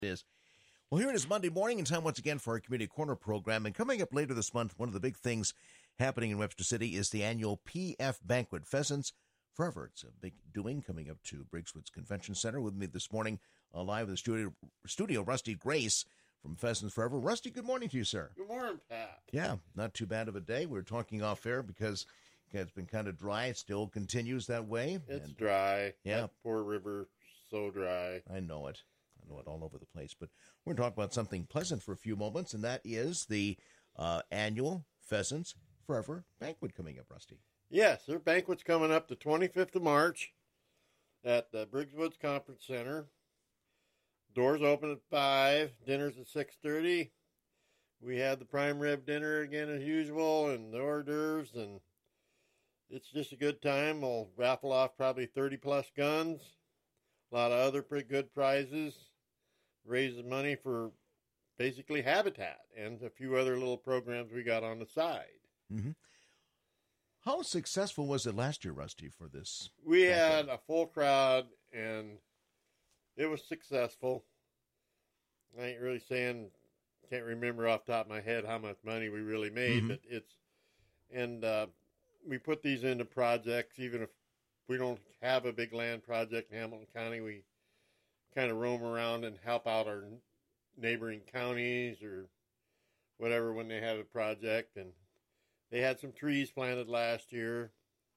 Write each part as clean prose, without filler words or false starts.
is. Well, here it is Monday morning, and time once again for our Community Corner program. And coming up later this month, one of the big things happening in Webster City is the annual PF Banquet, Pheasants Forever. It's a big doing coming up to Briggs Woods Convention Center. With me this morning, live in the studio, Rusty Grace from Pheasants Forever. Rusty, good morning to you, sir. Good morning, Pat. Yeah, not too bad of a day. We were talking off air because it's been kind of dry. It still continues that way. It's dry. Yeah. That poor river, so dry. I know it all over the place. But we're going to talk about something pleasant for a few moments, and that is the annual Pheasants Forever Banquet coming up, Rusty. Yes, their banquet's coming up the 25th of March at the Briggs Woods Conference Center. Doors open at 5, dinner's at 6:30. We had the prime rib dinner again as usual, and the hors d'oeuvres, and it's just a good time. We'll raffle off probably 30-plus guns, a lot of other pretty good prizes, raising money for basically Habitat and a few other little programs we got on the side. Mm-hmm. How successful was it last year, Rusty, for this? We had a full crowd, and it was successful. I ain't really saying, can't remember off the top of my head how much money we really made, but we put these into projects. Even if we don't have a big land project in Hamilton County, we kind of roam around and help out our neighboring counties or whatever when they have a project. And they had some trees planted last year,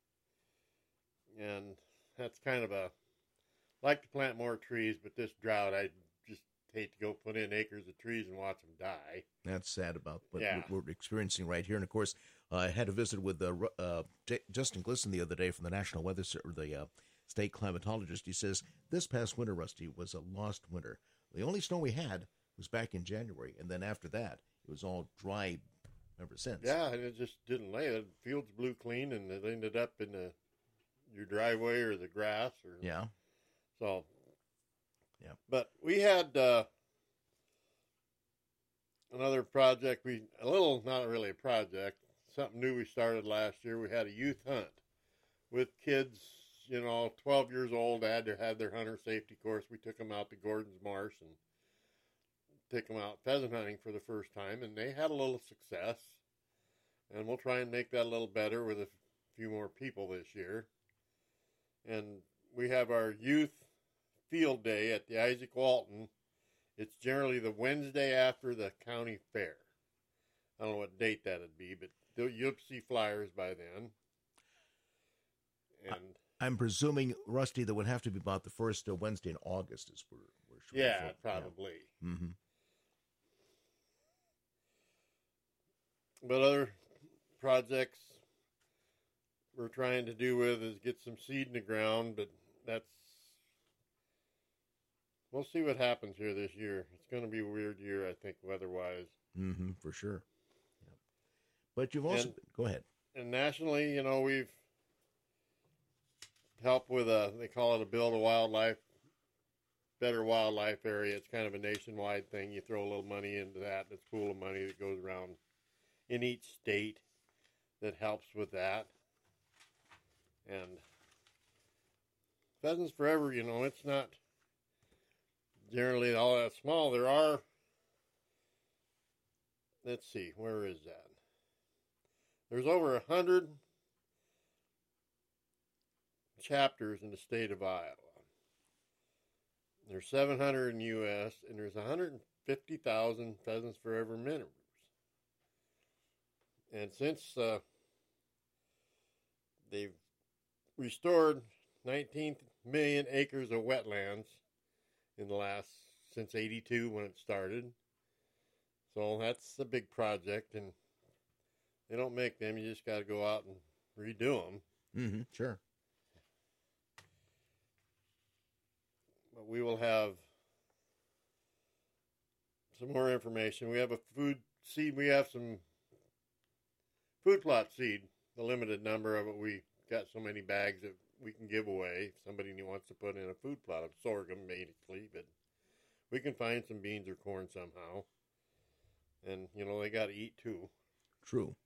and that's kind of like to plant more trees, but this drought, I just hate to go put in acres of trees and watch them die. That's sad about what we're experiencing right here. And, of course, I had a visit with Justin Glisson the other day from the National Weather Service, the state climatologist. He says this past winter, Rusty, was a lost winter. The only snow we had was back in January, and then after that, it was all dry ever since. Yeah, and it just didn't lay. The fields blew clean, and it ended up in your driveway or the grass. Yeah. So, yeah. But we had another project. Not really a project, something new we started last year. We had a youth hunt with kids, 12 years old. They had to have their hunter safety course. We took them out to Gordon's Marsh and took them out pheasant hunting for the first time, and they had a little success. And we'll try and make that a little better with a few more people this year. And we have our youth field day at the Isaac Walton. It's generally the Wednesday after the county fair. I don't know what date that'd be, but you'll see flyers by then. And I'm presuming, Rusty, that would have to be about the first Wednesday in August is we're sure. Yeah, probably. Yeah. Mm-hmm. But other projects we're trying to do with is get some seed in the ground, but we'll see what happens here this year. It's going to be a weird year, I think, weather-wise. Mm-hmm, for sure. Yeah. But you've also... Go ahead. And nationally, we've helped with they call it a Build a Better Wildlife Area. It's kind of a nationwide thing. You throw a little money into that. It's a pool of money that goes around in each state that helps with that. And Pheasants Forever, it's not generally all that small. There are, let's see, where is that? There's over 100 chapters in the state of Iowa. There's 700 in the U.S., and there's 150,000 Pheasants Forever members. And since they've restored 19 million acres of wetlands since 82 when it started. So that's a big project, and they don't make them. You just got to go out and redo them. Mm-hmm, sure. But we will have some more information. We have a food seed. We have some food plot seed, the limited number of it. We got so many bags that we can give away if somebody wants to put in a food plot of sorghum, basically. But we can find some beans or corn somehow. And, they got to eat, too. True.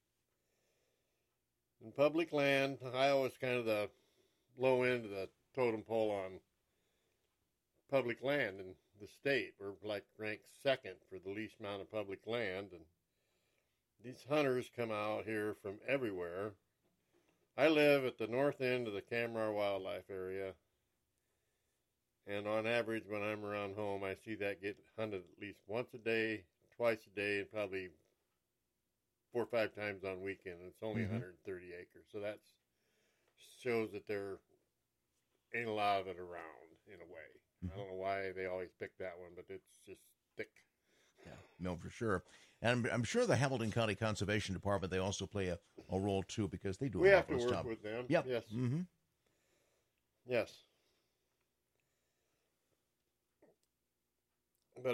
In public land, Iowa is kind of the low end of the totem pole on public land. And the state. We're like ranked second for the least amount of public land, and these hunters come out here from everywhere. I live at the north end of the Kamrar Wildlife Area, and on average, when I'm around home, I see that get hunted at least once a day, twice a day, and probably 4 or 5 times on weekend. And it's only 130 acres, so that shows that there ain't a lot of it around in a way. I don't know why they always pick that one, but it's just thick. Yeah, no, for sure. And I'm sure the Hamilton County Conservation Department, they also play a role, too, because they do We a have to marvelous work job. with them. Yep. Yes. Mm-hmm. Yes. But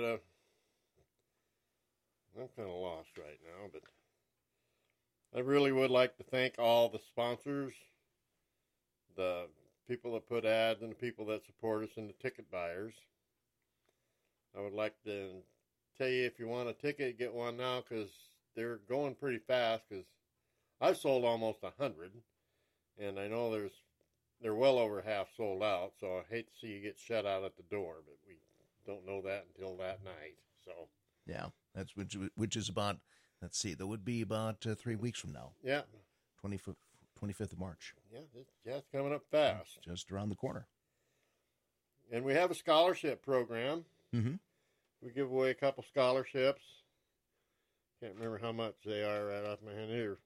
I'm kind of lost right now, but I really would like to thank all the sponsors, the people that put ads, and the people that support us, and the ticket buyers. I would like to tell you, if you want a ticket, get one now, because they're going pretty fast, because I've sold almost 100, and I know they're well over half sold out, so I hate to see you get shut out at the door, but we don't know that until that night. So Yeah, that's which is about, let's see, that would be about 3 weeks from now. yeah, 25th of March. yeah, it's coming up fast. Just around the corner. And we have a scholarship program. Mm-hmm. We give away a couple scholarships. Can't remember how much they are right off my hand here.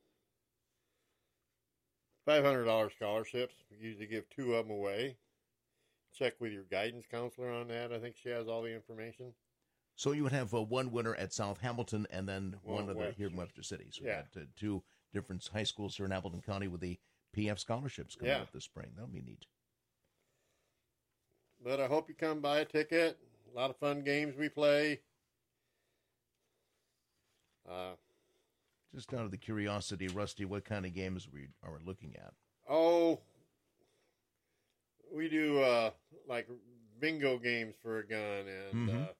$500 scholarships. We usually give 2 of them away. Check with your guidance counselor on that. I think she has all the information. So you would have one winner at South Hamilton and then one other Webster. here in Webster City. So Yeah. you got 2 different high schools here in Hamilton County with the PF scholarships coming up this spring. That'll be neat. But I hope you come buy a ticket. A lot of fun games we play. Just out of the curiosity, Rusty, what kind of games we are looking at? Oh, we do like bingo games for a gun, and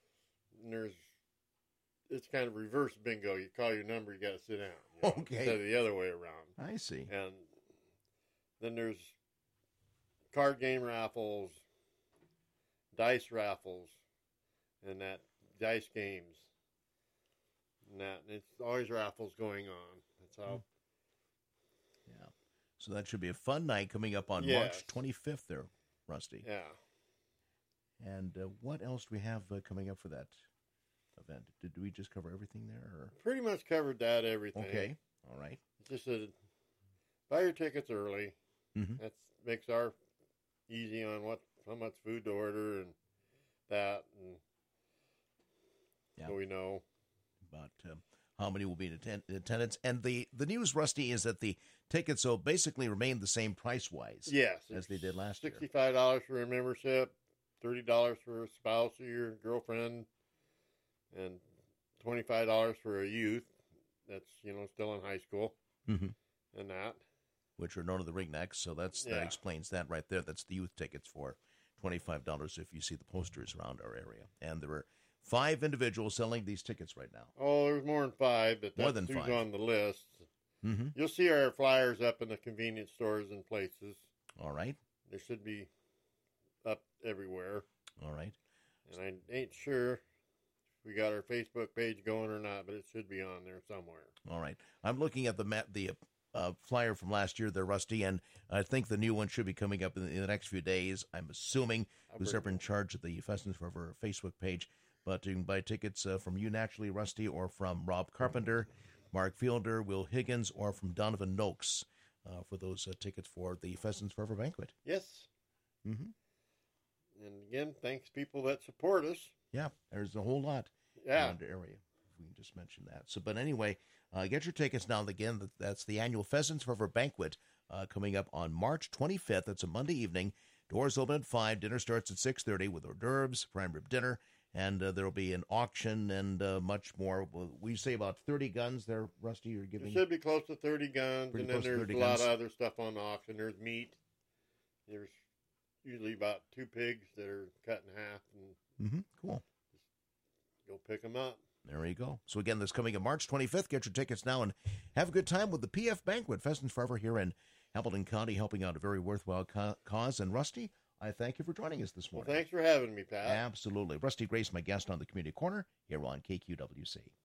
it's kind of reverse bingo. You call your number, you got to sit down. Okay. Instead of the other way around. I see. And then there's card game raffles, dice raffles, and that dice games. And it's always raffles going on. That's how. Yeah. So that should be a fun night coming up on Yes. March 25th there, Rusty. Yeah. And what else do we have coming up for that event? Did we just cover everything there? Or? Pretty much covered that, everything. Okay. All right. Just buy your tickets early. Mhm. That makes our easy on how much food to order and that, and so we know about how many will be in attendance. And the news, Rusty, is that the tickets will basically remain the same price-wise as they did last year. $65 for a membership, $30 for a spouse or your girlfriend, and $25 for a youth that's still in high school, and that. Which are known as the Ringnecks, so that explains that right there. That's the youth tickets for $25 if you see the posters around our area. And there are 5 individuals selling these tickets right now. Oh, there's more than 5, but More that's than who's 5. on the list. Mm-hmm. You'll see our flyers up in the convenience stores and places. All right. They should be up everywhere. All right. And I ain't sure if we got our Facebook page going or not, but it should be on there somewhere. All right. I'm looking at the flyer from last year there, Rusty, and I think the new one should be coming up in the next few days. I'm assuming who's ever in charge of the Pheasants Forever Facebook page. But you can buy tickets from you naturally, Rusty, or from Rob Carpenter, Mark Fielder, Will Higgins, or from Donovan Noakes for those tickets for the Pheasants Forever banquet. Yes. Mm-hmm. And again, thanks people that support us. Yeah, there's a whole lot around the area. If we can just mention that. So, but anyway, get your tickets now. Again, that's the annual Pheasants Forever banquet coming up on March 25th. It's a Monday evening. Doors open at 5. Dinner starts at 6:30 with hors d'oeuvres, prime rib dinner. And there will be an auction and much more. We say about 30 guns there, Rusty, you're giving? There should be close to 30 guns, and then there's a lot of other stuff on the auction. There's meat. There's usually about 2 pigs that are cut in half. And cool. Just go pick them up. There you go. So again, this coming on March 25th. Get your tickets now and have a good time with the PF Banquet. Pheasants Forever here in Hamilton County, helping out a very worthwhile cause. And Rusty, I thank you for joining us this Well, morning. thanks for having me, Pat. Absolutely. Rusty Grace, my guest on the Community Corner here on KQWC.